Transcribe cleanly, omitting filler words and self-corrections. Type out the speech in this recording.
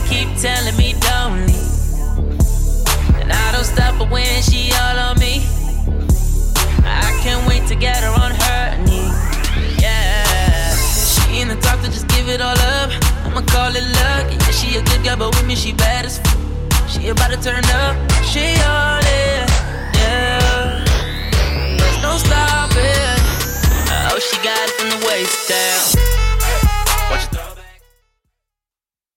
keep telling me don't leave, and I don't stop her when she all on me. I can't wait to get her on her knee. Yeah, she ain't the type to just give it all up. I'ma call it luck. Yeah, she a good girl, but with me she bad as fuck. She about to turn up. She all in. Yeah.